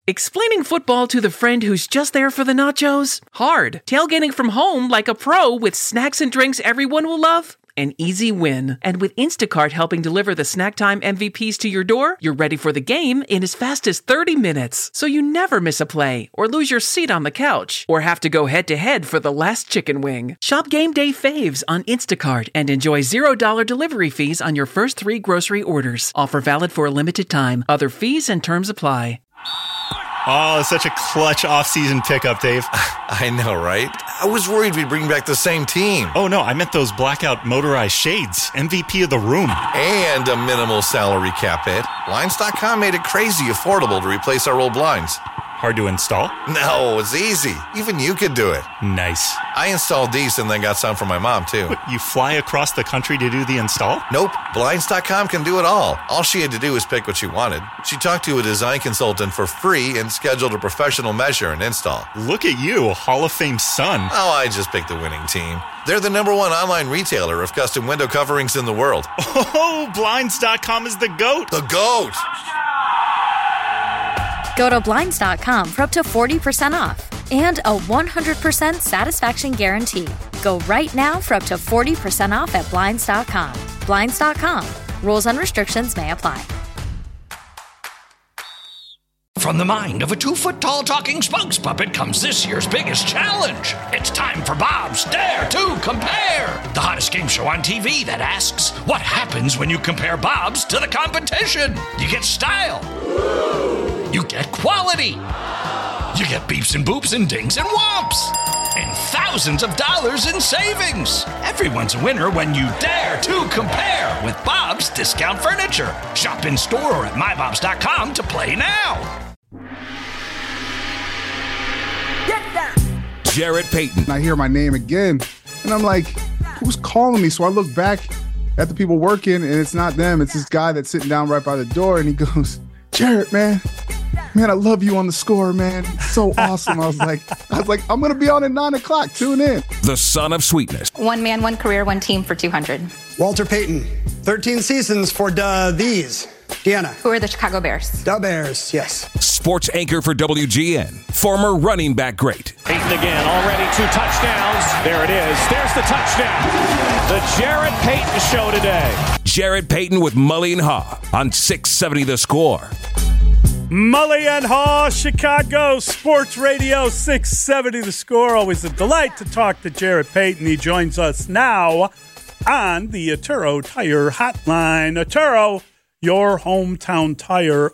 Explaining football to the friend who's just there for the nachos? Hard. Tailgating from home like a pro with snacks and drinks everyone will love? An easy win. And with Instacart helping deliver the snack time MVPs to your door, you're ready for the game in as fast as 30 minutes. So you never miss a play, or lose your seat on the couch, or have to go head-to-head for the last chicken wing. Shop Game Day Faves on Instacart and enjoy $0 delivery fees on your first 3 grocery orders. Offer valid for a limited time. Other fees and terms apply. Oh, such a clutch off-season pickup, Dave. I know, right? I was worried we'd bring back the same team. Oh, no, I meant those blackout motorized shades. MVP of the room. And a minimal salary cap hit. Blinds.com made it crazy affordable to replace our old blinds. Hard to install? No, it's easy. Even you could do it. Nice. I installed these and then got some for my mom, too. What, you fly across the country to do the install? Nope. Blinds.com can do it all. All she had to do was pick what she wanted. She talked to a design consultant for free and scheduled a professional measure and install. Look at you, Hall of Fame son. Oh, I just picked the winning team. They're the #1 online retailer of custom window coverings in the world. Oh, Blinds.com is the GOAT. The GOAT! Go to Blinds.com for up to 40% off and a 100% satisfaction guarantee. Go right now for up to 40% off at Blinds.com. Blinds.com. Rules and restrictions may apply. From the mind of a 2-foot-tall talking spokes puppet comes this year's biggest challenge. It's time for Bob's Dare to Compare, the hottest game show on TV that asks, what happens when you compare Bob's to the competition? You get style. You get quality. You get beeps and boops and dings and whomps. And thousands of dollars in savings. Everyone's a winner when you dare to compare with Bob's Discount Furniture. Shop in store or at mybobs.com to play now. Jarrett Payton. I hear my name again, and I'm like, who's calling me? So I look back at the people working, and it's not them. It's this guy that's sitting down right by the door, and he goes, Jarrett, man, I love you on the score, man. It's so awesome. I was like, I'm going to be on at 9 o'clock. Tune in. The son of sweetness. One man, one career, one team for 200. Walter Payton, 13 seasons for these. Deanna. Who are the Chicago Bears? The Bears, yes. Sports anchor for WGN. Former running back great. Payton again, already 2 touchdowns. There it is. There's the touchdown. The Jarrett Payton Show today. Jarrett Payton with Mully and Haw on 670 The Score. Mully and Haw, Chicago Sports Radio 670 The Score. Always a delight to talk to Jarrett Payton. He joins us now on the Atturo Tire Hotline. Atturo, your hometown tire,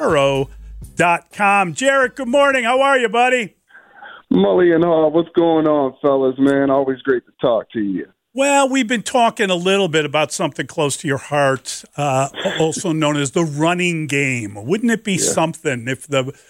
Atturo.com. Jarrett, good morning. How are you, buddy? Mully and Haw, what's going on, fellas, man? Always great to talk to you. Well, we've been talking a little bit about something close to your heart, also known as the running game. Wouldn't it be something if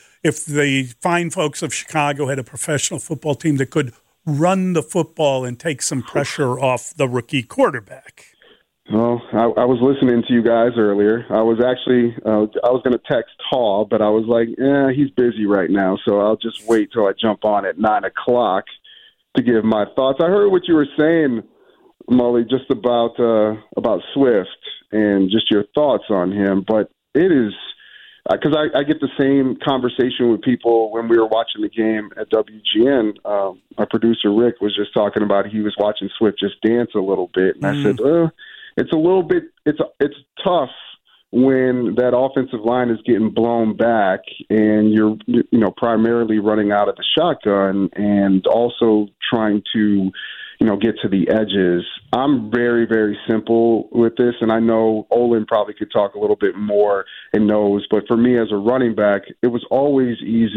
the fine folks of Chicago had a professional football team that could run the football and take some pressure off the rookie quarterback? Well, I was listening to you guys earlier. I was actually I was going to text Haw, but I was like, he's busy right now, so I'll just wait till I jump on at 9 o'clock to give my thoughts. I heard what you were saying, Mully, just about Swift and just your thoughts on him. But it is because I get the same conversation with people when we were watching the game at WGN. Our producer Rick was just talking about he was watching Swift just dance a little bit, and I said, it's a little bit. It's tough when that offensive line is getting blown back and you're primarily running out of the shotgun and also trying to get to the edges. I'm very, very simple with this, and I know Olin probably could talk a little bit more and knows, but for me as a running back, it was always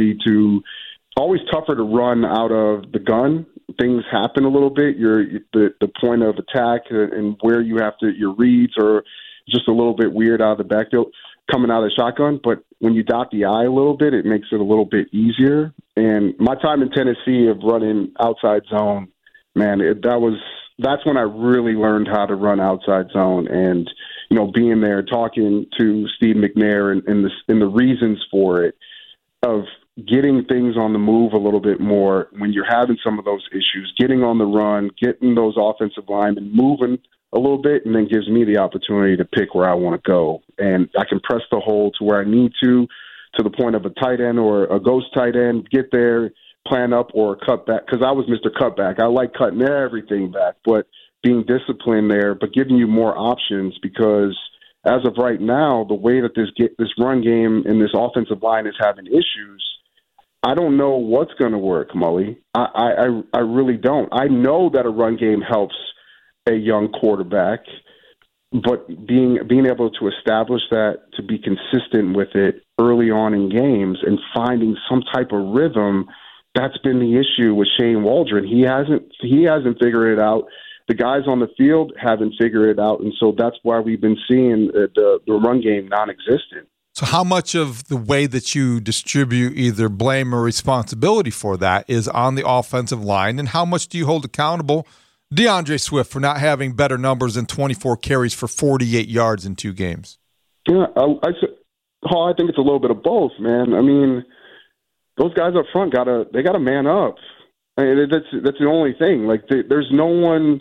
tougher to run out of the gun. Things happen a little bit. The point of attack and where you have to, your reads are just a little bit weird out of the backfield coming out of the shotgun, but when you dot the I a little bit, it makes it a little bit easier. And my time in Tennessee of running outside zone, man, that's when I really learned how to run outside zone, and being there talking to Steve McNair and the reasons for it, of getting things on the move a little bit more when you're having some of those issues, getting on the run, getting those offensive linemen moving a little bit, and then gives me the opportunity to pick where I want to go, and I can press the hole to where I need to to the point of a tight end or a ghost tight end, get there, plan up, or cut back. Because I was Mr. Cutback. I like cutting everything back, but being disciplined there, but giving you more options, because as of right now, the way that this run game and this offensive line is having issues, I don't know what's going to work, Mully. I really don't. I know that a run game helps a young quarterback, but being able to establish that, to be consistent with it early on in games and finding some type of rhythm, that's been the issue with Shane Waldron. He hasn't figured it out. The guys on the field haven't figured it out, and so that's why we've been seeing the run game non-existent. So how much of the way that you distribute either blame or responsibility for that is on the offensive line, and how much do you hold accountable DeAndre Swift for not having better numbers than 24 carries for 48 yards in 2 games? Yeah, I think it's a little bit of both, man. I mean, those guys up front gotta man up. I mean, that's the only thing. Like, there's no one,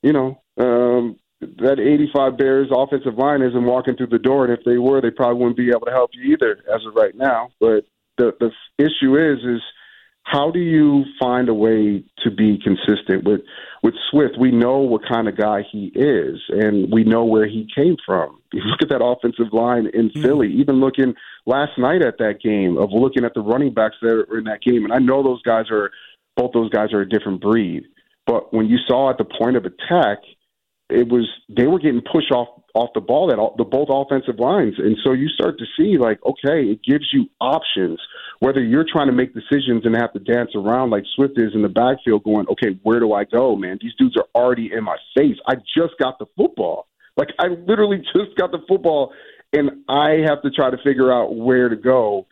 that 85 Bears offensive line isn't walking through the door, and if they were, they probably wouldn't be able to help you either as of right now. But the issue is how do you find a way to be consistent with Swift? We know what kind of guy he is, and we know where he came from. You look at that offensive line in Philly, even looking last night at that game, of looking at the running backs that are in that game, and I know both those guys are a different breed. But when you saw at the point of attack, they were getting pushed off the ball at both offensive lines. And so you start to see, like, okay, it gives you options, whether you're trying to make decisions and have to dance around like Swift is in the backfield going, okay, where do I go, man? These dudes are already in my face. I just got the football. Like, I literally just got the football, and I have to try to figure out where to go.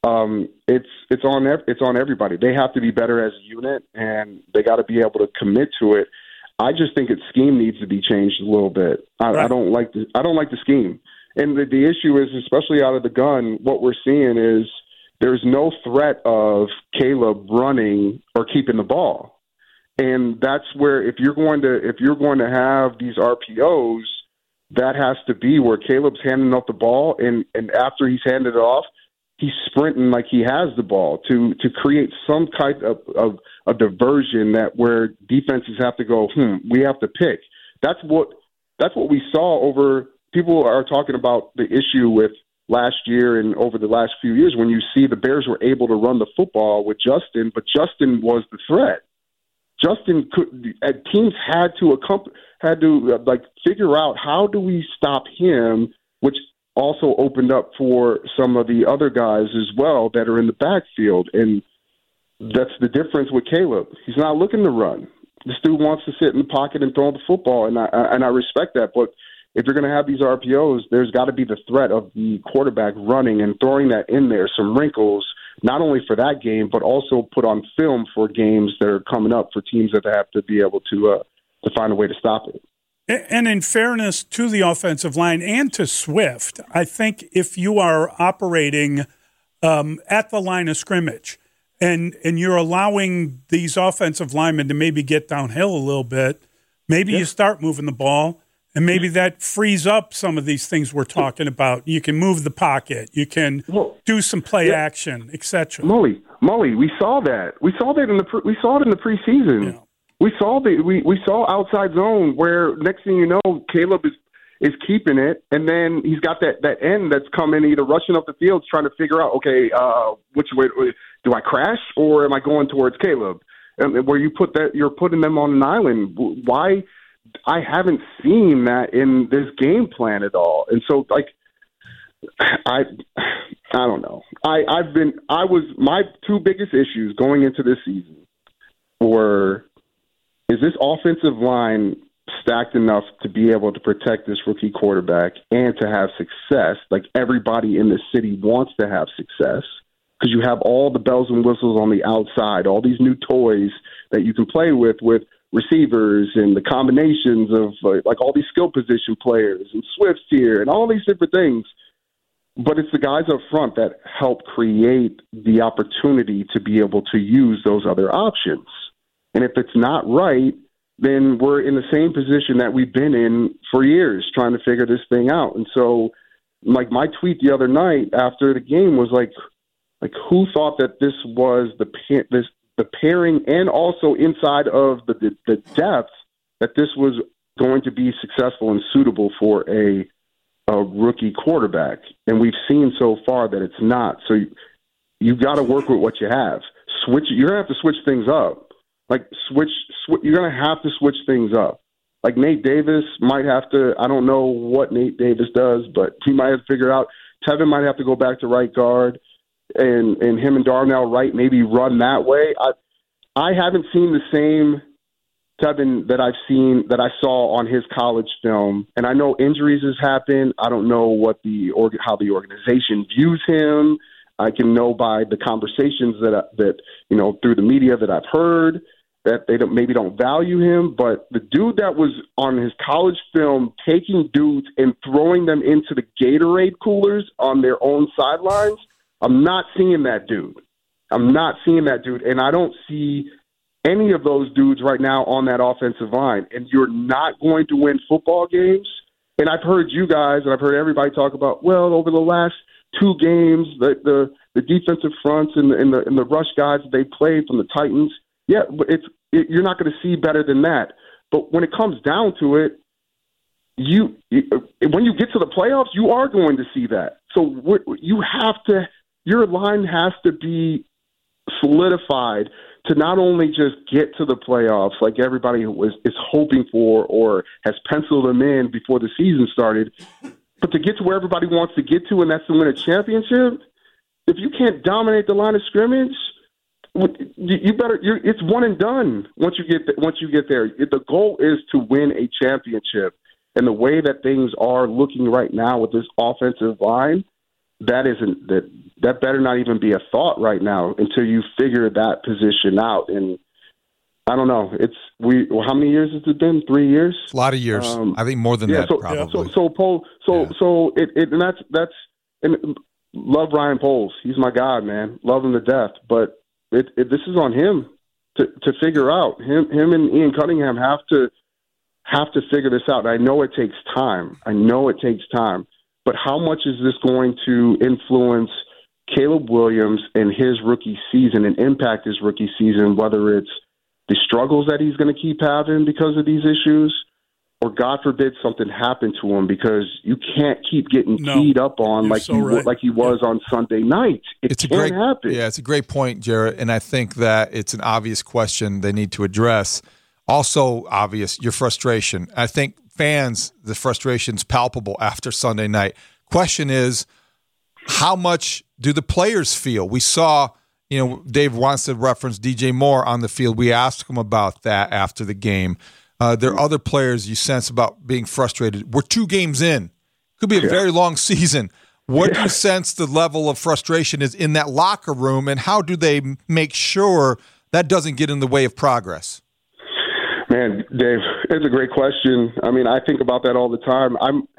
It's on everybody. They have to be better as a unit, and they got to be able to commit to it. I just think its scheme needs to be changed a little bit. I don't like the scheme, and the issue is, especially out of the gun, what we're seeing is there's no threat of Caleb running or keeping the ball, and that's where if you're going to have these RPOs, that has to be where Caleb's handing off the ball, and after he's handed it off, he's sprinting like he has the ball to create some type of a diversion that where defenses have to go, we have to pick. That's what we saw over. People are talking about the issue with last year and over the last few years when you see the Bears were able to run the football with Justin, but Justin was the threat. Justin teams had to figure out, how do we stop him, which also opened up for some of the other guys as well that are in the backfield. And that's the difference with Caleb. He's not looking to run. This dude wants to sit in the pocket and throw the football, and I respect that. But if you're going to have these RPOs, there's got to be the threat of the quarterback running and throwing that in there, some wrinkles, not only for that game, but also put on film for games that are coming up for teams that have to be able to find a way to stop it. And in fairness to the offensive line and to Swift, I think if you are operating at the line of scrimmage and you're allowing these offensive linemen to maybe get downhill a little bit, maybe you start moving the ball, and maybe that frees up some of these things we're talking about. You can move the pocket, you can do some play action, etc. Mully, we saw that. We saw it in the preseason. Yeah. We saw outside zone where next thing you know, Caleb is keeping it, and then he's got that end that's coming, either rushing up the field trying to figure out, okay, which way do I crash or am I going towards Caleb? And where you're putting them on an island. Why? I haven't seen that in this game plan at all, and so I don't know. My 2 biggest issues going into this season were, is this offensive line stacked enough to be able to protect this rookie quarterback and to have success? Like, everybody in the city wants to have success because you have all the bells and whistles on the outside, all these new toys that you can play with receivers and the combinations of like all these skill position players and Swift's here and all these different things. But it's the guys up front that help create the opportunity to be able to use those other options. And if it's not right, then we're in the same position that we've been in for years, trying to figure this thing out. And so, like, my tweet the other night after the game was like, Like, who thought that this was the pairing, and also inside of the depth, that this was going to be successful and suitable for a rookie quarterback? And we've seen so far that it's not. So you got to work with what you have. You're gonna have to switch things up. Like you're gonna have to switch things up. Like Nate Davis might have to. I don't know what Nate Davis does, but he might have to figure out. Tevin might have to go back to right guard, and him and Darnell Wright maybe run that way. I haven't seen the same Tevin that I saw on his college film, and I know injuries has happened. I don't know how the organization views him. I can know by the conversations that through the media that I've heard that they maybe don't value him. But the dude that was on his college film taking dudes and throwing them into the Gatorade coolers on their own sidelines, I'm not seeing that dude. And I don't see any of those dudes right now on that offensive line. And you're not going to win football games. And I've heard you guys and I've heard everybody talk about, well, over the last 2 games, the defensive fronts and the rush guys that they played from the Titans. Yeah, but you're not going to see better than that. But when it comes down to it, when you get to the playoffs, you are going to see that. So your line has to be solidified to not only just get to the playoffs like everybody is hoping for or has penciled them in before the season started, but to get to where everybody wants to get to, and that's to win a championship. If you can't dominate the line of scrimmage, you better. It's one and done once you get there. The goal is to win a championship, and the way that things are looking right now with this offensive line, that better not even be a thought right now until you figure that position out. And I don't know. How many years has it been? 3 years? It's a lot of years. I think more than that, probably. And love Ryan Poles. He's my guy, man. Love him to death. But this is on him to figure out. Him and Ian Cunningham have to figure this out. I know it takes time. But how much is this going to influence Caleb Williams and his rookie season and impact his rookie season, whether it's the struggles that he's going to keep having because of these issues, or God forbid something happened to him, because you can't keep getting keyed up on like he was on Sunday night. It can't happen. Yeah, it's a great point, Jarrett, and I think that it's an obvious question they need to address. Also obvious, your frustration. I think fans, the frustration's palpable after Sunday night. Question is, how much do the players feel? We saw, Dave wants to reference DJ Moore on the field. We asked him about that after the game. There are other players you sense about being frustrated. We're 2 games in. Could be a very long season. What do you sense the level of frustration is in that locker room, and how do they make sure that doesn't get in the way of progress? Man, Dave, it's a great question. I mean, I think about that all the time.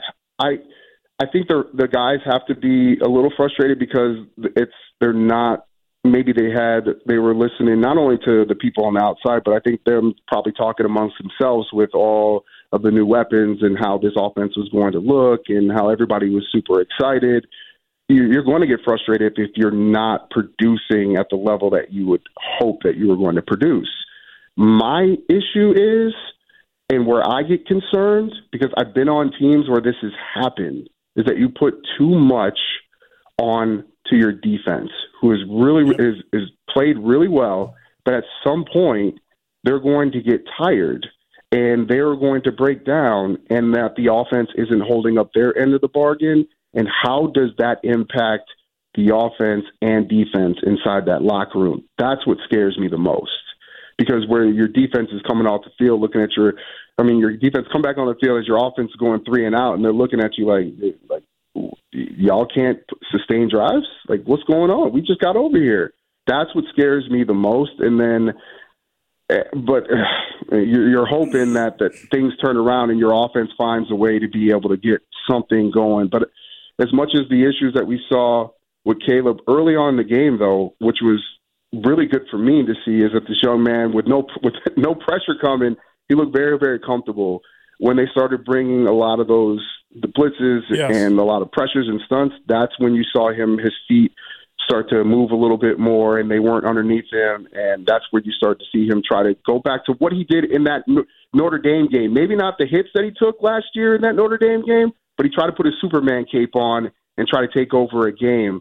I think the guys have to be a little frustrated because they're not. Maybe they were listening not only to the people on the outside, but I think them probably talking amongst themselves with all of the new weapons and how this offense was going to look and how everybody was super excited. You're going to get frustrated if you're not producing at the level that you would hope that you were going to produce. My issue is, and where I get concerned, because I've been on teams where this has happened, is that you put too much on to your defense, who is played really well, but at some point they're going to get tired and they're going to break down, and that the offense isn't holding up their end of the bargain. And how does that impact the offense and defense inside that locker room? That's what scares me the most. Because where your defense is coming off the field, looking at your defense come back on the field as your offense is going 3 and out, and they're looking at you like y'all can't sustain drives? Like, what's going on? We just got over here. That's what scares me the most. And then, but you're hoping that things turn around and your offense finds a way to be able to get something going. But as much as the issues that we saw with Caleb early on in the game, though, which was really good for me to see, is that this young man with no pressure coming, he looked very, very comfortable. When they started bringing a lot of the blitzes and a lot of pressures and stunts, that's when you saw his feet start to move a little bit more, and they weren't underneath him, and that's where you start to see him try to go back to what he did in that Notre Dame game. Maybe not the hits that he took last year in that Notre Dame game, but he tried to put his Superman cape on and try to take over a game.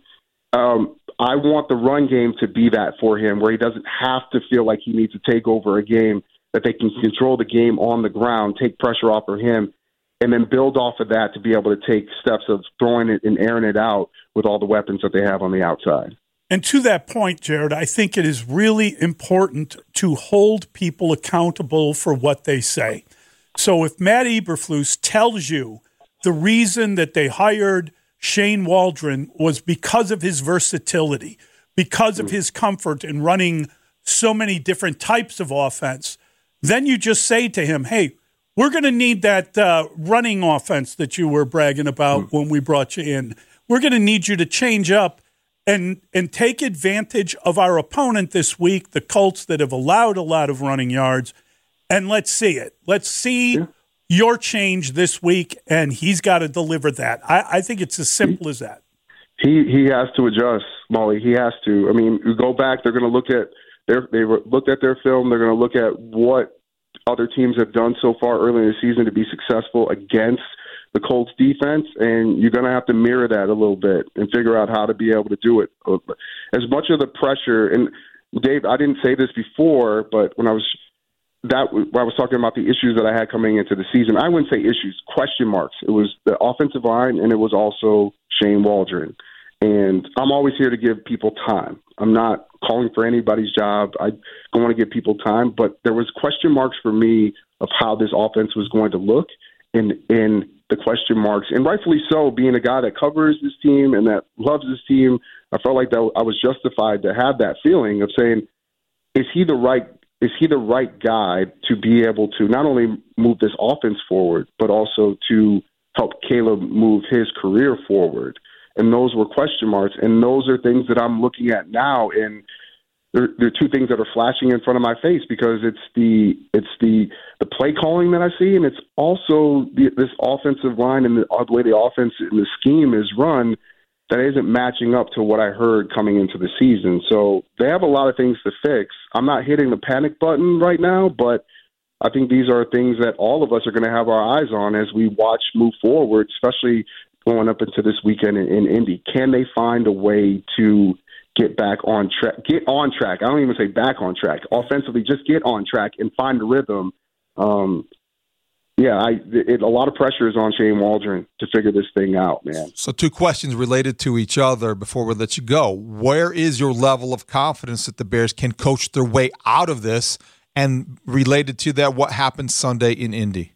I want the run game to be that for him, where he doesn't have to feel like he needs to take over a game, that they can control the game on the ground, take pressure off of him, and then build off of that to be able to take steps of throwing it and airing it out with all the weapons that they have on the outside. And to that point, Jared, I think it is really important to hold people accountable for what they say. So if Matt Eberflus tells you the reason that they hired Shane Waldron was because of his versatility, because of his comfort in running so many different types of offense, then you just say to him, hey, we're going to need that running offense that you were bragging about when we brought you in. We're going to need you to change up and take advantage of our opponent this week, the Colts, that have allowed a lot of running yards, and let's see it. Let's see your change this week, and he's got to deliver that. I think it's as simple as that. He has to adjust, Molly. He has to. I mean, you go back, they're going to look at they looked at their film. They're going to look at what other teams have done so far early in the season to be successful against the Colts defense, and you're going to have to mirror that a little bit and figure out how to be able to do it. As much of the pressure, and Dave, I didn't say this before, but when I was talking about the issues that I had coming into the season, I wouldn't say issues, question marks. It was the offensive line, and it was also Shane Waldron. And I'm always here to give people time. I'm not calling for anybody's job. I don't want to give people time, but there was question marks for me of how this offense was going to look, and the question marks, and rightfully so, being a guy that covers this team and that loves this team, I felt like that I was justified to have that feeling of saying, is he the right guy to be able to not only move this offense forward, but also to help Caleb move his career forward? And those were question marks, and those are things that I'm looking at now, and there are two things that are flashing in front of my face, because it's the play calling that I see, and it's also this offensive line and the way the offense and the scheme is run that isn't matching up to what I heard coming into the season. So they have a lot of things to fix. I'm not hitting the panic button right now, but I think these are things that all of us are going to have our eyes on as we watch move forward, especially going up into this weekend in Indy. Can they find a way to get back on track? Get on track. I don't even say back on track. Offensively, just get on track and find a rhythm. A lot of pressure is on Shane Waldron to figure this thing out, man. So two questions related to each other before we let you go. Where is your level of confidence that the Bears can coach their way out of this? And related to that, what happened Sunday in Indy?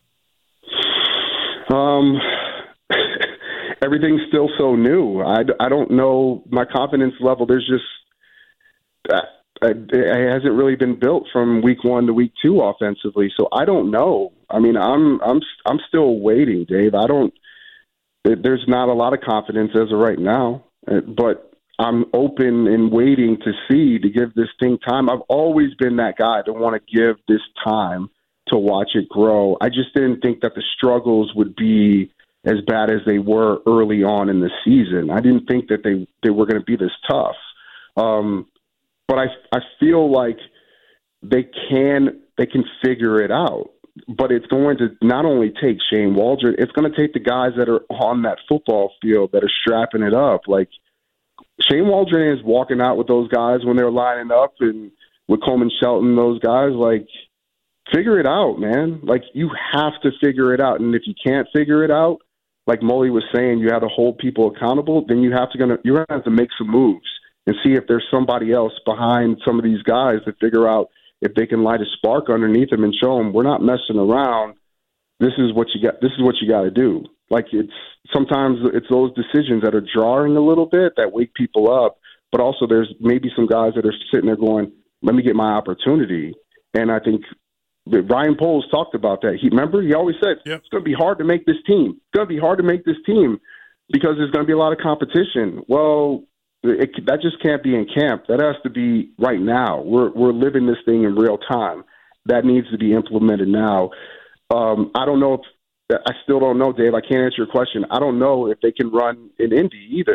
Everything's still so new. I don't know my confidence level. There's just it hasn't really been built from week 1 to week 2 offensively. So I don't know. I mean, I'm still waiting, Dave. There's not a lot of confidence as of right now, but I'm open and waiting to give this thing time. I've always been that guy to want to give this time to watch it grow. I just didn't think that the struggles would be as bad as they were early on in the season. I didn't think that they were going to be this tough. But I feel like they can figure it out. But it's going to not only take Shane Waldron, it's going to take the guys that are on that football field that are strapping it up. Like Shane Waldron is walking out with those guys when they're lining up, and with Coleman Shelton, those guys, like, figure it out, man. Like, you have to figure it out. And if you can't figure it out, like Molly was saying, you have to hold people accountable, then you're going to have to make some moves and see if there's somebody else behind some of these guys to figure out if they can light a spark underneath them and show them we're not messing around. This is what you got. This is what you got to do. Like, sometimes it's those decisions that are jarring a little bit that wake people up, but also there's maybe some guys that are sitting there going, let me get my opportunity. And I think Ryan Poles talked about that. He always said, It's going to be hard to make this team. It's going to be hard to make this team because there's going to be a lot of competition. Well, that just can't be in camp. That has to be right now. We're living this thing in real time. That needs to be implemented now. I don't know I still don't know, Dave. I can't answer your question. I don't know if they can run in Indy either.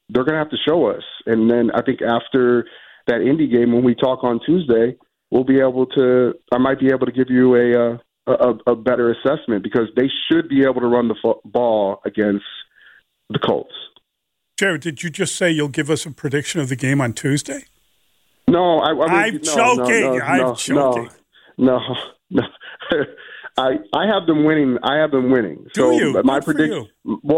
they're going to have to show us. And then I think after that Indy game, when we talk on Tuesday, we'll be able to. I might be able to give you a better assessment because they should be able to run the ball against the Colts. Jared, did you just say you'll give us a prediction of the game on Tuesday? No, I'm joking. I'm joking. No. I have them winning. Do you? My predictions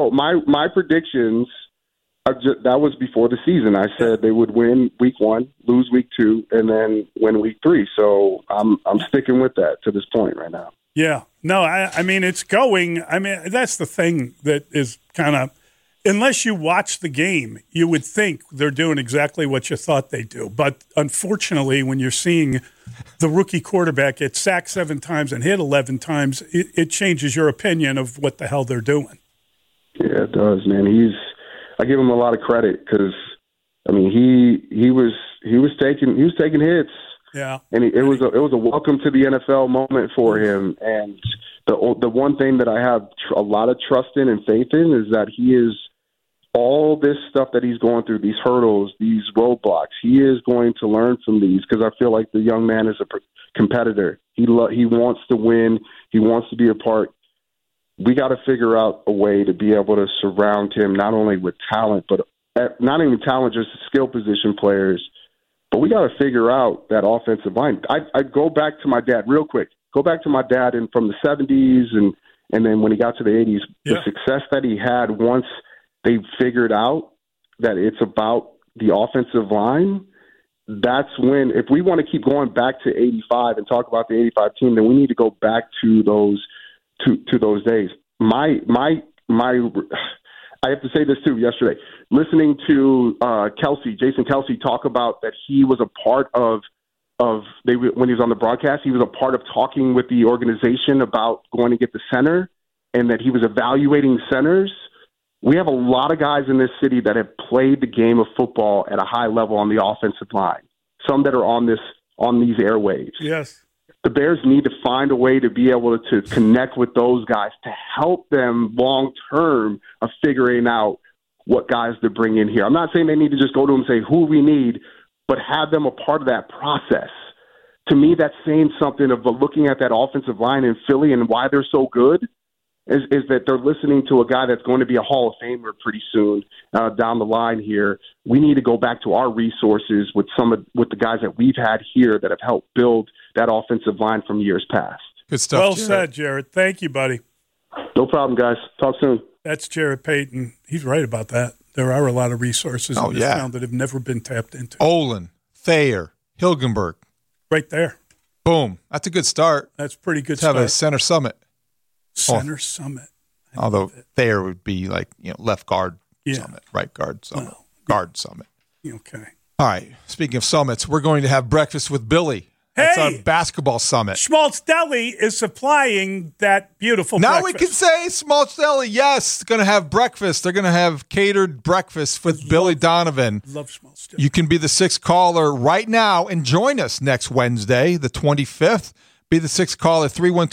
that was before the season. I said they would win week 1, lose week 2, and then win week 3. So I'm sticking with that to this point right now. Yeah. No, I mean, it's going. I mean, that's the thing that is kind of, unless you watch the game, you would think they're doing exactly what you thought they do. But unfortunately, when you're seeing the rookie quarterback get sacked 7 times and hit 11 times, it changes your opinion of what the hell they're doing. Yeah, it does, man. I give him a lot of credit because, I mean, he was taking hits. Yeah, and it was a welcome to the NFL moment for him. And the one thing that I have a lot of trust in and faith in is that he is all this stuff that he's going through, these hurdles, these roadblocks. He is going to learn from these because I feel like the young man is a competitor. He wants to win. He wants to be a part. We got to figure out a way to be able to surround him not only with talent, but not even talent, just skill position players. But we got to figure out that offensive line. I go back to my dad real quick. Go back to my dad from the 70s and then when he got to the 80s, the success that he had once they figured out that it's about the offensive line. That's when, if we want to keep going back to 85 and talk about the 85 team, then we need to go back to those days. I have to say this too. Yesterday, listening to Jason Kelsey talk about that he was a part of when he was on the broadcast, he was a part of talking with the organization about going to get the center, and that he was evaluating centers. We have a lot of guys in this city that have played the game of football at a high level on the offensive line. Some that are on these airwaves. Yes. The Bears need to find a way to be able to connect with those guys to help them long term of figuring out what guys to bring in here. I'm not saying they need to just go to them and say who we need, but have them a part of that process. To me, that's saying something of looking at that offensive line in Philly and why they're so good is that they're listening to a guy that's going to be a Hall of Famer pretty soon down the line here. We need to go back to our resources with the guys that we've had here that have helped build that offensive line from years past. Good stuff. Well said, Jared. Thank you, buddy. No problem, guys. Talk soon. That's Jared Payton. He's right about that. There are a lot of resources in this town that have never been tapped into. Olin, Thayer, Hilgenberg. Right there. Boom. That's a good start. That's pretty good to have a center summit. Summit. Although Thayer would be like, left guard summit, right guard summit, guard summit. Okay. All right. Speaking of summits, we're going to have breakfast with Billy. That's our basketball summit. Schmaltz Deli is supplying that beautiful now breakfast. We can say Schmaltz Deli, yes, going to have breakfast. They're going to have catered breakfast with Billy Donovan. Love Schmaltz Deli. You can be the 6th caller right now and join us next Wednesday, the 25th. Be the 6th caller,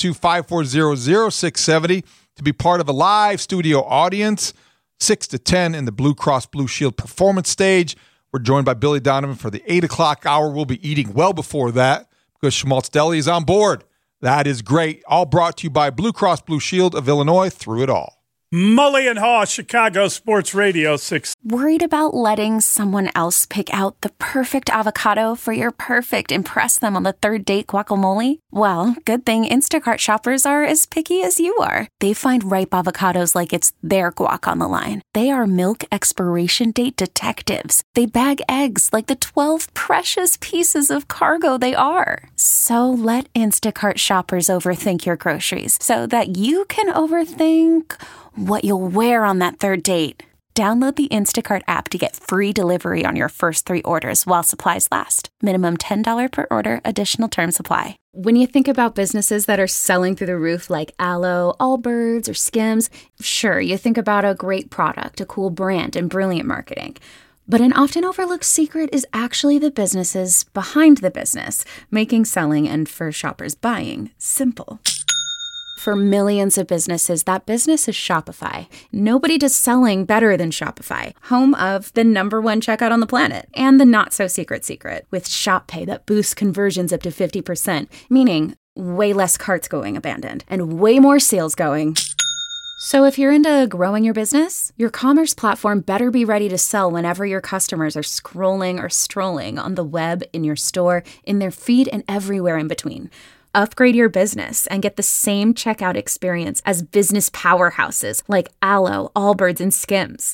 312-540-0670, to be part of a live studio audience, 6 to 10 in the Blue Cross Blue Shield performance stage. We're joined by Billy Donovan for the 8 o'clock hour. We'll be eating well before that because Schmaltz Deli is on board. That is great. All brought to you by Blue Cross Blue Shield of Illinois, through it all. Mully and Haw, Chicago Sports Radio 6. Worried about letting someone else pick out the perfect avocado for your perfect impress them on the 3rd date guacamole? Well, good thing Instacart shoppers are as picky as you are. They find ripe avocados like it's their guac on the line. They are milk expiration date detectives. They bag eggs like the 12 precious pieces of cargo they are. So let Instacart shoppers overthink your groceries so that you can overthink what you'll wear on that 3rd date. Download the Instacart app to get free delivery on your first 3 orders while supplies last. Minimum $10 per order. Additional terms apply. When you think about businesses that are selling through the roof like Aloe, Allbirds, or Skims, sure, you think about a great product, a cool brand, and brilliant marketing. But an often overlooked secret is actually the businesses behind the business, making selling and for shoppers buying simple. For millions of businesses, that business is Shopify. Nobody does selling better than Shopify, home of the #1 checkout on the planet and the not-so-secret secret with Shop Pay that boosts conversions up to 50%, meaning way less carts going abandoned and way more sales going. So if you're into growing your business, your commerce platform better be ready to sell whenever your customers are scrolling or strolling on the web, in your store, in their feed, and everywhere in between. Upgrade your business and get the same checkout experience as business powerhouses like Alo, Allbirds, and Skims.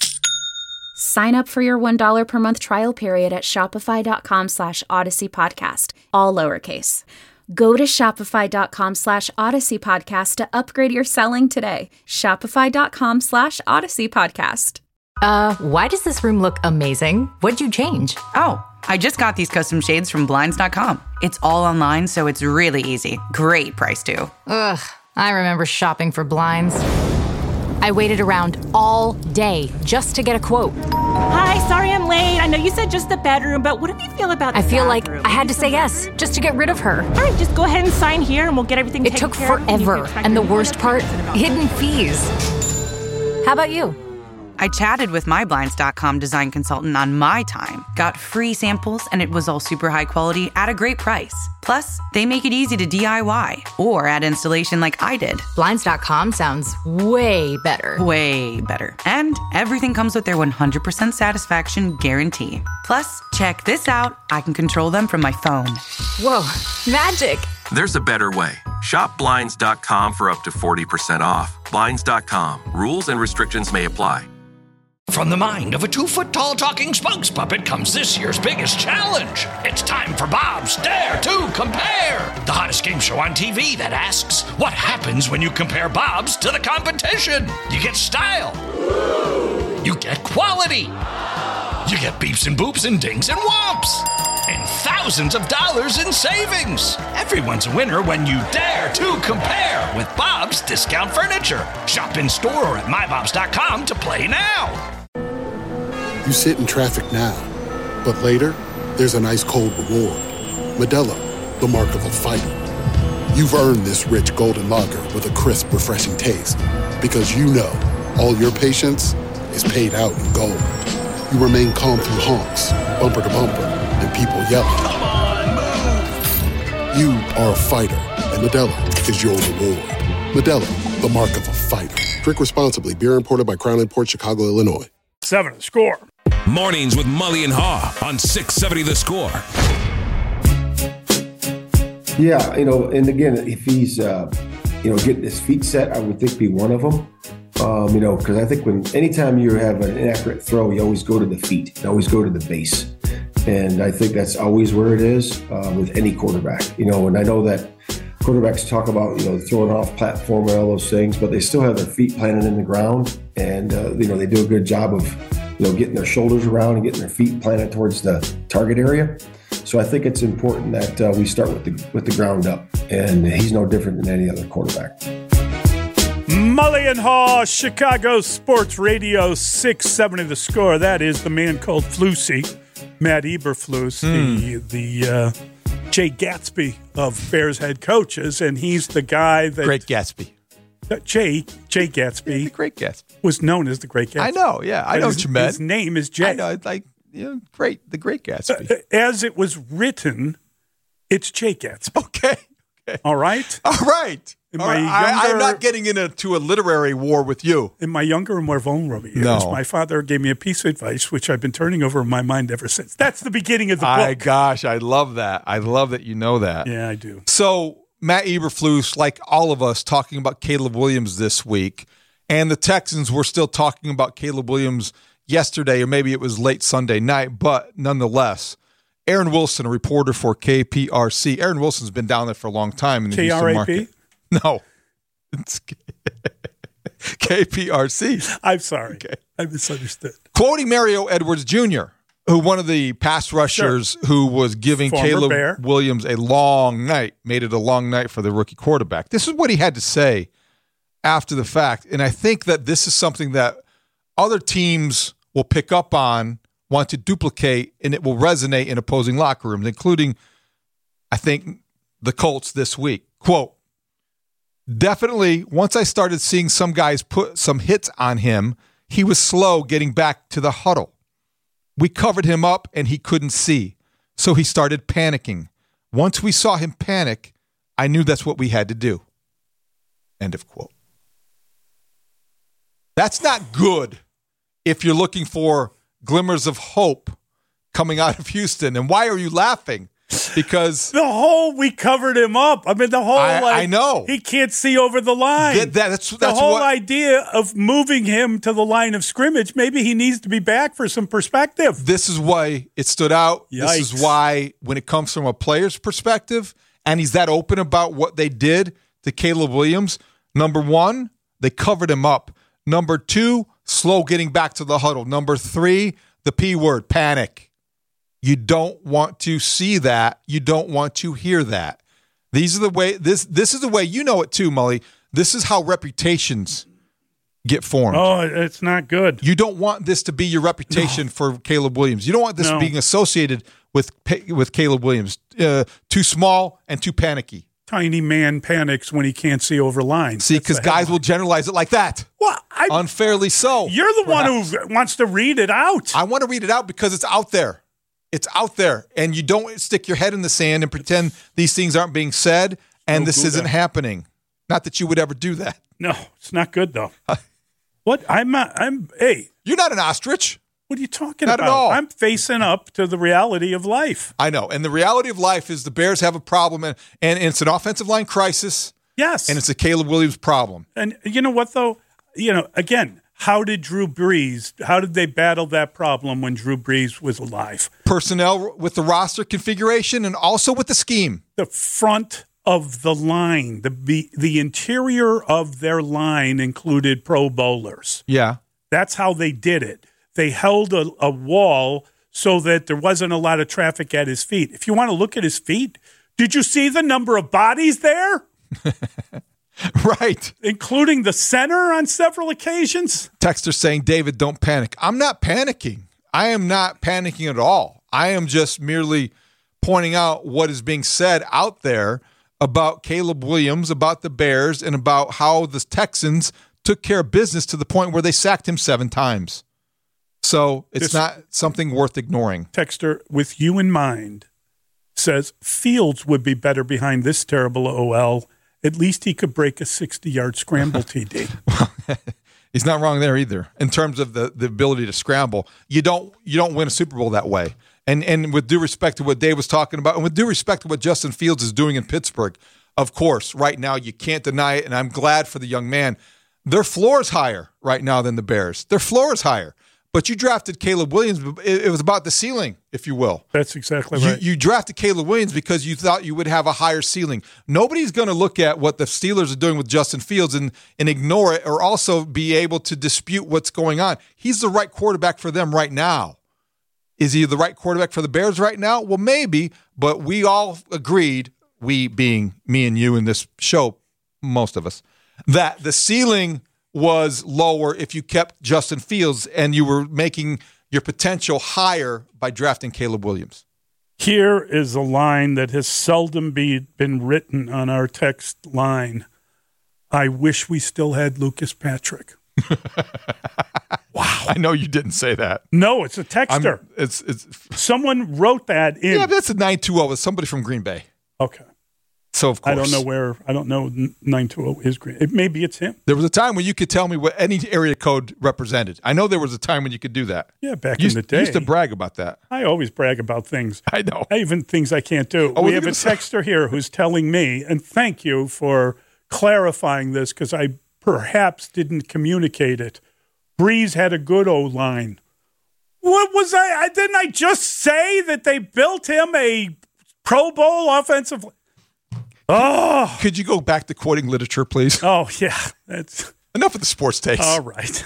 Sign up for your $1 per month trial period at shopify.com/Odyssey Podcast, all lowercase. Go to shopify.com/Odyssey Podcast to upgrade your selling today. Shopify.com/Odyssey Podcast. Why does this room look amazing? What'd you change? Oh, I just got these custom shades from Blinds.com. It's all online, so it's really easy. Great price, too. Ugh, I remember shopping for blinds. I waited around all day just to get a quote. Hi, sorry I'm late. I know you said just the bedroom, but what do you feel about the I feel bathroom? like I had to say yes just to get rid of her. All right, just go ahead and sign here and we'll get everything taken care of. It took forever. And the worst part, hidden fees. How about you? I chatted with my Blinds.com design consultant on my time, got free samples, and it was all super high quality at a great price. Plus, they make it easy to DIY or add installation like I did. Blinds.com sounds way better. Way better. And everything comes with their 100% satisfaction guarantee. Plus, check this out. I can control them from my phone. Whoa, magic. There's a better way. Shop Blinds.com for up to 40% off. Blinds.com. Rules and restrictions may apply. From the mind of a 2-foot-tall talking spokes puppet comes this year's biggest challenge. It's time for Bob's Dare to Compare, the hottest game show on TV that asks, what happens when you compare Bob's to the competition? You get style. You get quality. You get beeps and boops and dings and whomps. And thousands of dollars in savings. Everyone's a winner when you dare to compare with Bob's Discount Furniture. Shop in store or at mybobs.com to play now. You sit in traffic now, but later, there's an ice-cold reward. Modelo, the mark of a fighter. You've earned this rich golden lager with a crisp, refreshing taste. Because you know, all your patience is paid out in gold. You remain calm through honks, bumper to bumper, and people yelling. Come on, move! You are a fighter, and Modelo is your reward. Modelo, the mark of a fighter. Drink responsibly. Beer imported by Crown Imports, Chicago, Illinois. 7 Score. Mornings with Mully and Haw on 670 The Score. Yeah, and again, if he's, getting his feet set, I would think be one of them. Because I think anytime you have an inaccurate throw, you always go to the feet. You always go to the base. And I think that's always where it is with any quarterback. And I know that quarterbacks talk about, throwing off platform and all those things, but they still have their feet planted in the ground. And, they do a good job of, getting their shoulders around and getting their feet planted towards the target area. So I think it's important that we start with the ground up. And he's no different than any other quarterback. Mully and Haw, Chicago Sports Radio 670 The Score. That is the man called Flusy, Matt Eberflus, the Jay Gatsby of Bears head coaches, and he's the guy that Great Gatsby. Jay Gatsby, yeah, the Great Gatsby, was known as the Great Gatsby. I know, yeah, I know what you meant. His name is Jay. I know, great, the Great Gatsby. As it was written, it's Jay Gatsby. Okay. All right. I'm not getting into a literary war with you. In my younger and more vulnerable years, my father gave me a piece of advice, which I've been turning over in my mind ever since. That's the beginning of the book. Gosh, I love that. I love that you know that. Yeah, I do. So Matt Eberflus, like all of us, talking about Caleb Williams this week, and the Texans were still talking about Caleb Williams yesterday, or maybe it was late Sunday night, but nonetheless, Aaron Wilson, a reporter for KPRC. Aaron Wilson's been down there for a long time in the Houston market. No, it's KPRC. I'm sorry. Okay. I misunderstood. Quoting Mario Edwards Jr., who one of the pass rushers who was giving Caleb Williams a long night, made it a long night for the rookie quarterback. This is what he had to say after the fact. And I think that this is something that other teams will pick up on, want to duplicate, and it will resonate in opposing locker rooms, including, I think, the Colts this week. Quote, Definitely, once I started seeing some guys put some hits on him, he was slow getting back to the huddle. We covered him up and he couldn't see, so he started panicking. Once we saw him panic, I knew that's what we had to do. End of quote. That's not good if you're looking for glimmers of hope coming out of Houston. And why are you laughing? Because we covered him up. I mean, the whole I know he can't see over the line. That's the whole idea of moving him to the line of scrimmage. Maybe he needs to be back for some perspective. This is why it stood out. Yikes. This is why, when it comes from a player's perspective, and he's that open about what they did to Caleb Williams. Number one, they covered him up. Number two, slow getting back to the huddle. Number three, the P word, panic. You don't want to see that. You don't want to hear that. These are the way. This is the way, you know it too, Mully. This is how reputations get formed. Oh, it's not good. You don't want this to be your reputation for Caleb Williams. You don't want this being associated with Caleb Williams. Too small and too panicky. Tiny man panics when he can't see over lines. See, because guys will generalize it like that. Well, unfairly so. You're the one who wants to read it out. I want to read it out because it's out there. It's out there, and you don't stick your head in the sand and pretend these things aren't being said and this isn't happening. Not that you would ever do that. No, it's not good though. What? Hey, you're not an ostrich. What are you talking about? Not at all. I'm facing up to the reality of life. I know, and the reality of life is the Bears have a problem, and it's an offensive line crisis. Yes, and it's a Caleb Williams problem. And you know what though? Again. How did they battle that problem when Drew Brees was alive? Personnel with the roster configuration and also with the scheme. The front of the line, the interior of their line included Pro Bowlers. Yeah. That's how they did it. They held a wall so that there wasn't a lot of traffic at his feet. If you want to look at his feet, did you see the number of bodies there? Right. Including the center on several occasions. Texter saying, David, don't panic. I'm not panicking. I am not panicking at all. I am just merely pointing out what is being said out there about Caleb Williams, about the Bears, and about how the Texans took care of business to the point where they sacked him 7 times. So it's not something worth ignoring. Texter, with you in mind, says Fields would be better behind this terrible OL. At least he could break a 60-yard scramble TD. He's not wrong there either. In terms of the ability to scramble, you don't win a Super Bowl that way. And with due respect to what Dave was talking about, and with due respect to what Justin Fields is doing in Pittsburgh, of course, right now you can't deny it, and I'm glad for the young man. Their floor is higher right now than the Bears. Their floor is higher. But you drafted Caleb Williams. It was about the ceiling, if you will. That's exactly right. You drafted Caleb Williams because you thought you would have a higher ceiling. Nobody's going to look at what the Steelers are doing with Justin Fields and ignore it, or also be able to dispute what's going on. He's the right quarterback for them right now. Is he the right quarterback for the Bears right now? Well, maybe, but we all agreed, we being me and you in this show, most of us, that the ceiling was lower if you kept Justin Fields and you were making your potential higher by drafting Caleb Williams. Here is a line that has seldom been written on our text line. I wish we still had Lucas Patrick. Wow. I know you didn't say that. No, it's a texter. It's someone wrote that in. Yeah, that's a 920. It's somebody from Green Bay. Okay. So, of course. I don't know 920 is Green. Maybe it's him. There was a time when you could tell me what any area code represented. I know there was a time when you could do that. Yeah, back in the day. You used to brag about that. I always brag about things. I know. Even things I can't do. We have a texter here who's telling me, and thank you for clarifying this because I perhaps didn't communicate it. Breeze had a good O-line. What was I? Didn't I just say that they built him a Pro Bowl offensive? Oh, could you go back to quoting literature, please? Oh, yeah. That's enough of the sports takes. All right.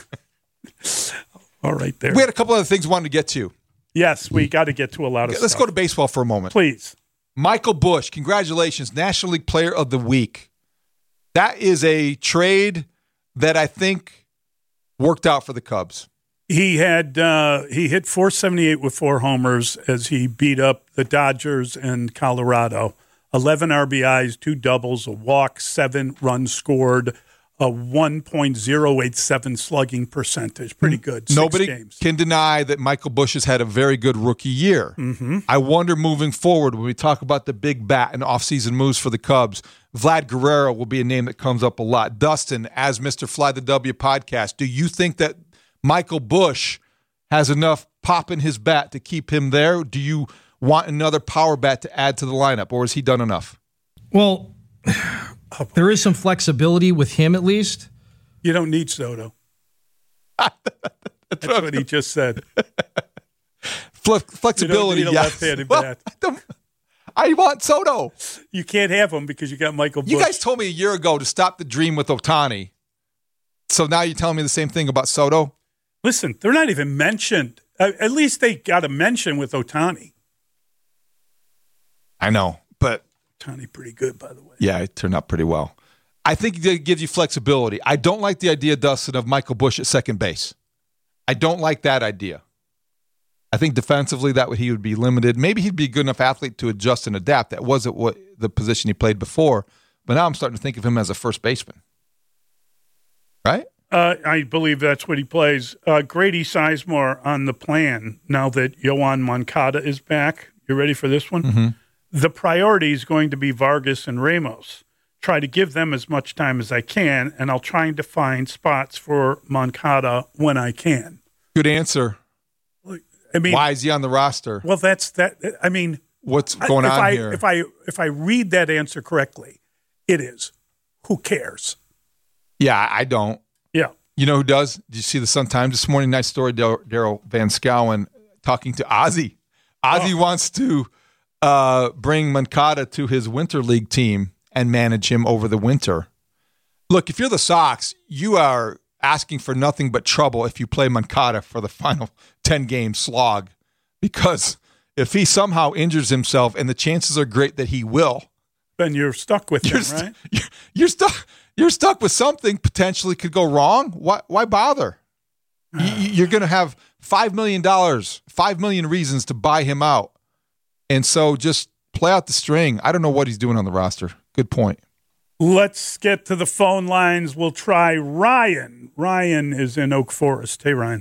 All right there. We had a couple other things we wanted to get to. Yes, we got to get to a lot of stuff. Let's go to baseball for a moment. Please. Michael Busch, congratulations, National League Player of the Week. That is a trade that I think worked out for the Cubs. He hit 478 with 4 homers as he beat up the Dodgers and Colorado. 11 RBIs, 2 doubles, a walk, 7 runs scored, a 1.087 slugging percentage. Pretty good. 6 Nobody games. can deny that Michael Busch has had a very good rookie year. Mm-hmm. I wonder moving forward when we talk about the big bat and offseason moves for the Cubs, Vlad Guerrero will be a name that comes up a lot. Dustin, as Mr. Fly the W podcast, do you think that Michael Busch has enough pop in his bat to keep him there? Do you want another power bat to add to the lineup, or has he done enough? Well, there is some flexibility with him, at least. You don't need Soto. That's what he just said. Flexibility, you don't need a left-handed bat. I want Soto. You can't have him because you got Michael Busch. You guys told me a year ago to stop the dream with Ohtani. So now you're telling me the same thing about Soto? Listen, they're not even mentioned. At least they got a mention with Ohtani. I know, but Ohtani pretty good, by the way. Yeah, it turned out pretty well. I think it gives you flexibility. I don't like the idea, Dustin, of Michael Busch at second base. I don't like that idea. I think defensively he would be limited. Maybe he'd be a good enough athlete to adjust and adapt. That wasn't what the position he played before. But now I'm starting to think of him as a first baseman. Right? I believe that's what he plays. Grady Sizemore on the plan now that Yoan Moncada is back. You ready for this one? Mm-hmm. The priority is going to be Vargas and Ramos. Try to give them as much time as I can, and I'll try to find spots for Moncada when I can. Good answer. I mean, why is he on the roster? Well, that's that. I mean, what's going on here? If I read that answer correctly, it is. Who cares? Yeah, I don't. Yeah. You know who does? Did you see the Sun-Times this morning? Nice story, Daryl Van Schouwen talking to Ozzie. Ozzie wants to bring Moncada to his winter league team and manage him over the winter. Look, if you're the Sox, you are asking for nothing but trouble if you play Moncada for the final 10-game slog, because if he somehow injures himself, and the chances are great that he will, then you're stuck with him, right? You're stuck. You're stuck with something potentially could go wrong. Why bother? You're going to have $5 million, 5 million reasons to buy him out, and so just play out the string. I don't know what he's doing on the roster. Good point. Let's get to the phone lines. We'll try Ryan. Ryan is in Oak Forest. Hey, Ryan.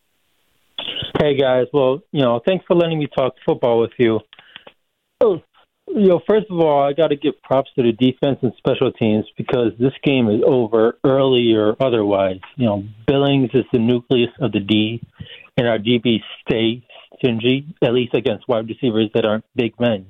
Hey, guys. Well, thanks for letting me talk football with you. Oh, first of all, I got to give props to the defense and special teams because this game is over early or otherwise. Billings is the nucleus of the D, and our DBs stay stingy, at least against wide receivers that aren't big men,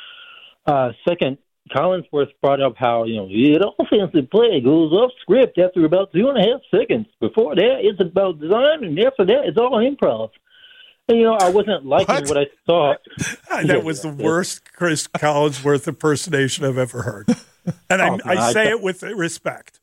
Second, Collinsworth brought up how, the offensive play goes off script after about 2.5 seconds. Before that, it's about design, and after that, it's all improv. And, I wasn't liking what I saw. That was the worst Chris Collinsworth impersonation I've ever heard. And I say it with respect.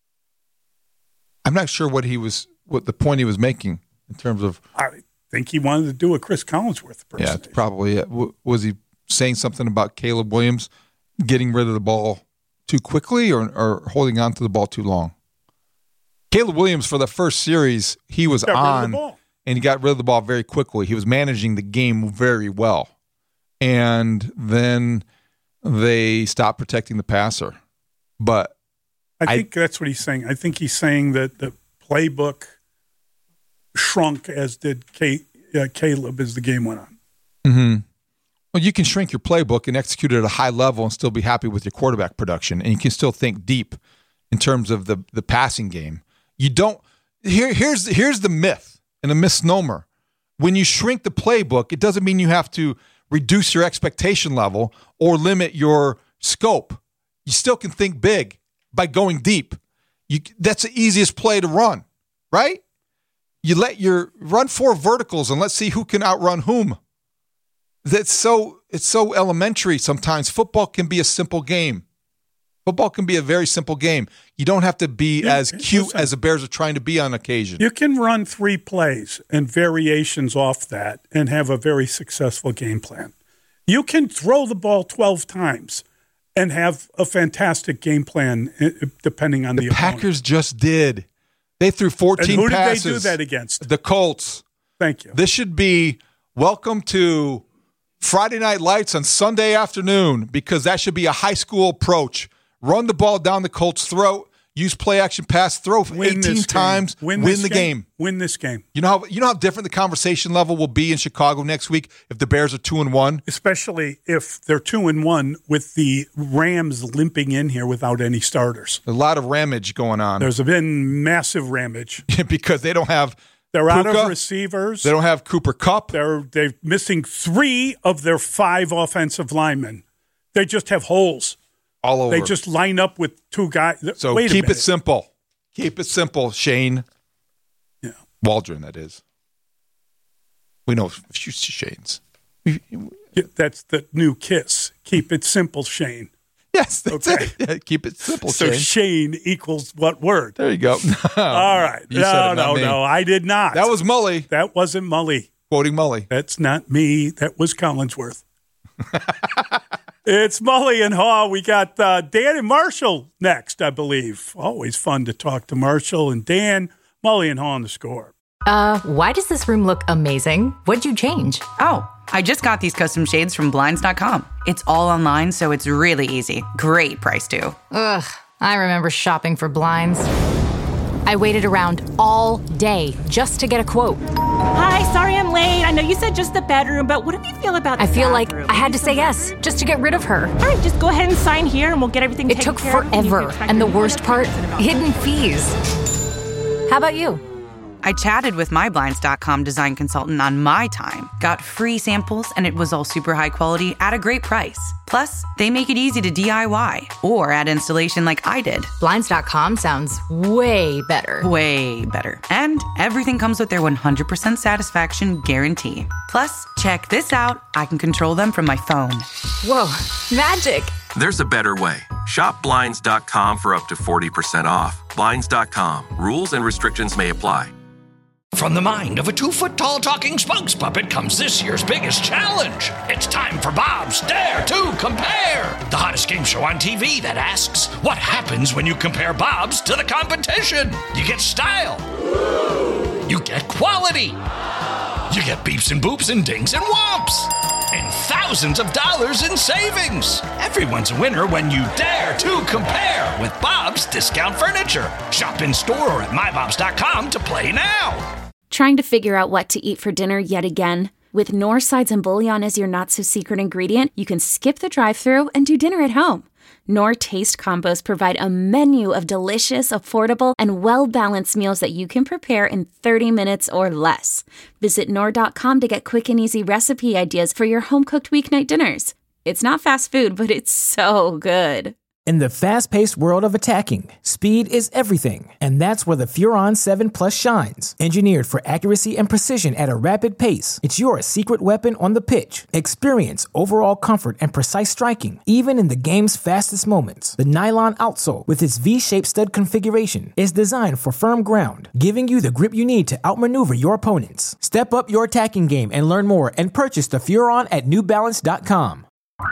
I'm not sure what the point he was making in terms of. I think he wanted to do a Chris Collinsworth impersonation. Yeah, it's probably it. Was he saying something about Caleb Williams getting rid of the ball too quickly or holding on to the ball too long? Caleb Williams, for the first series, he was on, and he got rid of the ball very quickly. He was managing the game very well. And then they stopped protecting the passer. But I think that's what he's saying. I think he's saying that the playbook shrunk, as did Caleb, as the game went on. Mm-hmm. Well, you can shrink your playbook and execute it at a high level and still be happy with your quarterback production, and you can still think deep in terms of the passing game. You don't. Here's the myth and a misnomer. When you shrink the playbook, it doesn't mean you have to reduce your expectation level or limit your scope. You still can think big by going deep. That's the easiest play to run, right? You run 4 verticals and let's see who can outrun whom. It's so elementary sometimes. Football can be a simple game. Football can be a very simple game. You don't have to be as cute as the Bears are trying to be on occasion. You can run 3 plays and variations off that and have a very successful game plan. You can throw the ball 12 times and have a fantastic game plan depending on the opponent. Packers just did. They threw 14 passes. And who did they do that against? The Colts. Thank you. This should be welcome to Friday Night Lights on Sunday afternoon, because that should be a high school approach. Run the ball down the Colts' throat. Use play action pass, throw 18 times, win the game. Win this game. You know how different the conversation level will be in Chicago next week if the Bears are 2-1? Especially if they're 2-1 with the Rams limping in here without any starters. A lot of ramage going on. There's been massive ramage. Because they don't have They're Puka, out of receivers. They don't have Cooper Kupp. They're missing 3 of their 5 offensive linemen. They just have holes. All over. They just line up with 2 guys. So keep it simple. Keep it simple, Shane. Yeah. Waldron, that is. We know a few Shanes. That's the new KISS. Keep it simple, Shane. Yes, that's it. Yeah, keep it simple, so Shane. Shane equals what word? There you go. All right. No, I did not. That was Mully. That wasn't Mully. Quoting Mully. That's not me. That was Collinsworth. It's Mully and Haw. We got Dan and Marshall next, I believe. Always fun to talk to Marshall and Dan. Mully and Haw on the Score. Why does this room look amazing? What'd you change? Oh, I just got these custom shades from Blinds.com. It's all online, so it's really easy. Great price, too. Ugh, I remember shopping for blinds. I waited around all day just to get a quote. Hi, sorry I'm late. I know you said just the bedroom, but what do you feel about the I feel bathroom? like I had to say yes just to get rid of her. All right, just go ahead and sign here and we'll get everything It taken took care of. forever, and the worst part, hidden fees. How about you? I chatted with my Blinds.com design consultant on my time, got free samples, and it was all super high quality at a great price. Plus, they make it easy to DIY or add installation like I did. Blinds.com sounds way better. Way better. And everything comes with their 100% satisfaction guarantee. Plus, check this out. I can control them from my phone. Whoa, magic. There's a better way. Shop Blinds.com for up to 40% off. Blinds.com. Rules and restrictions may apply. From the mind of a 2-foot-tall talking spokes puppet comes this year's biggest challenge. It's time for Bob's Dare to Compare, the hottest game show on TV that asks, what happens when you compare Bob's to the competition? You get style. You get quality. You get beeps and boops and dings and whomps. And thousands of dollars in savings. Everyone's a winner when you dare to compare with Bob's Discount Furniture. Shop in store or at mybobs.com to play now. Trying to figure out what to eat for dinner yet again? With Knorr sides and bouillon as your not-so-secret ingredient, you can skip the drive-thru and do dinner at home. Knorr Taste Combos provide a menu of delicious, affordable, and well-balanced meals that you can prepare in 30 minutes or less. Visit Knorr.com to get quick and easy recipe ideas for your home-cooked weeknight dinners. It's not fast food, but it's so good. In the fast-paced world of attacking, speed is everything, and that's where the Furon 7 Plus shines. Engineered for accuracy and precision at a rapid pace, it's your secret weapon on the pitch. Experience overall comfort and precise striking, even in the game's fastest moments. The nylon outsole, with its V-shaped stud configuration, is designed for firm ground, giving you the grip you need to outmaneuver your opponents. Step up your attacking game and learn more, and purchase the Furon at newbalance.com.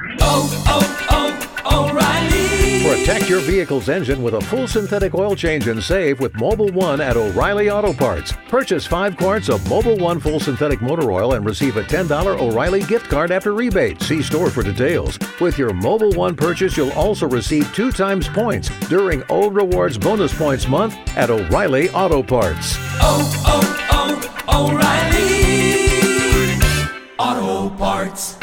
O'Reilly. Protect your vehicle's engine with a full synthetic oil change and save with Mobil 1 at O'Reilly Auto Parts. Purchase 5 quarts of Mobil 1 full synthetic motor oil and receive a $10 O'Reilly gift card after rebate. See store for details. With your Mobil 1 purchase, you'll also receive 2 times points during O Rewards Bonus Points Month at O'Reilly Auto Parts. O'Reilly Auto Parts.